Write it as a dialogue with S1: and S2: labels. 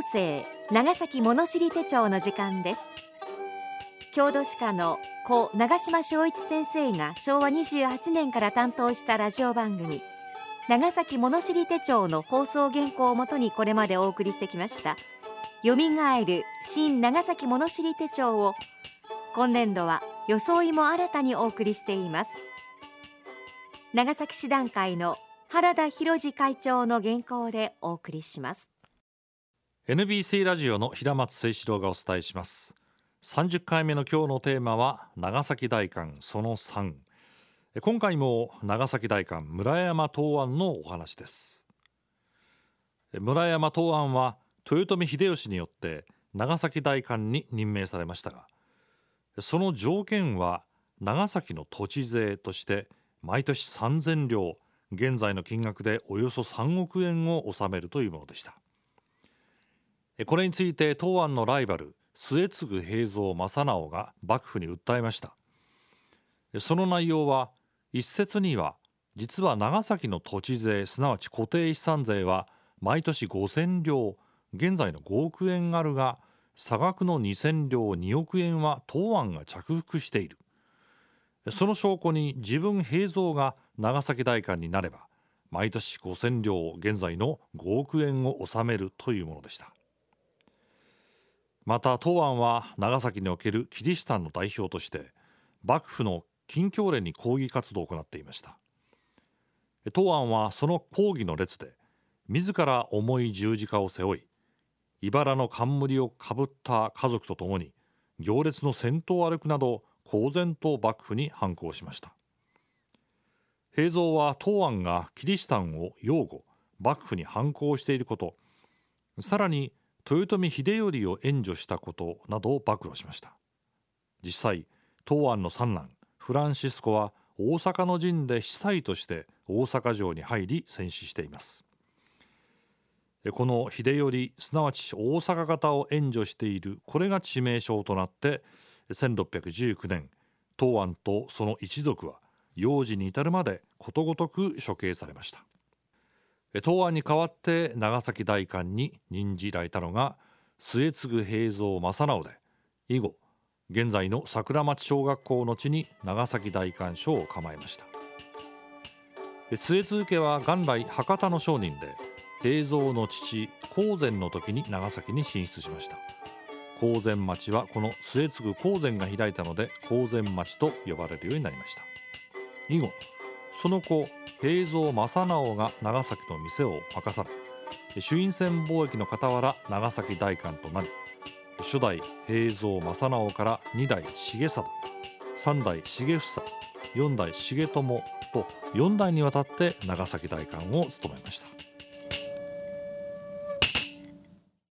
S1: 生長崎物知り手帳の時間です。郷土史家の故長島昭一先生が昭和28年から担当したラジオ番組長崎物知り手帳の放送原稿をもとにこれまでお送りしてきましたよみがえる新長崎物知り手帳を今年度は装いも新たにお送りしています。長崎市団会の原田博次会長の原稿でお送りします。
S2: NBC ラジオの平松誠志郎がお伝えします。30回目の今日のテーマは長崎大観その3。今回も長崎大観村山東庵のお話です。村山東庵は豊臣秀吉によって長崎大観に任命されましたが、その条件は長崎の土地税として毎年3000両、現在の金額でおよそ3億円を納めるというものでした。これについて東庵のライバル末次平蔵正直が幕府に訴えました。その内容は一説には実は長崎の土地税すなわち固定資産税は毎年5000両、現在の5億円あるが差額の2000両2億円は東庵が着服している。その証拠に自分平蔵が長崎大観になれば毎年5000両、現在の5億円を納めるというものでした。また東庵は長崎におけるキリシタンの代表として幕府の禁教令に抗議活動を行っていました。東庵はその抗議の列で自ら重い十字架を背負い、茨の冠をかぶった家族とともに行列の先頭を歩くなど公然と幕府に反抗しました。平蔵は東庵がキリシタンを擁護、幕府に反抗していること、さらに豊臣秀頼を援助したことなどを暴露しました。実際東庵の三男フランシスコは大阪の陣で司祭として大阪城に入り戦死しています。この秀頼すなわち大阪方を援助している、これが致命傷となって1619年東庵とその一族は幼児に至るまでことごとく処刑されました。東庵に代わって長崎大観に任じられたのが末次平蔵正直で、以後現在の桜町小学校の地に長崎大観所を構えました。末次家は元来博多の商人で、平蔵の父興膳の時に長崎に進出しました。興膳町はこの末次興膳が開いたので興膳町と呼ばれるようになりました。以後その子平蔵正直が長崎の店を任され、朱印船貿易の傍ら長崎大観となり、初代平蔵正直から2代重貞、3代重房、4代重友と4代にわたって長崎大観を務めました。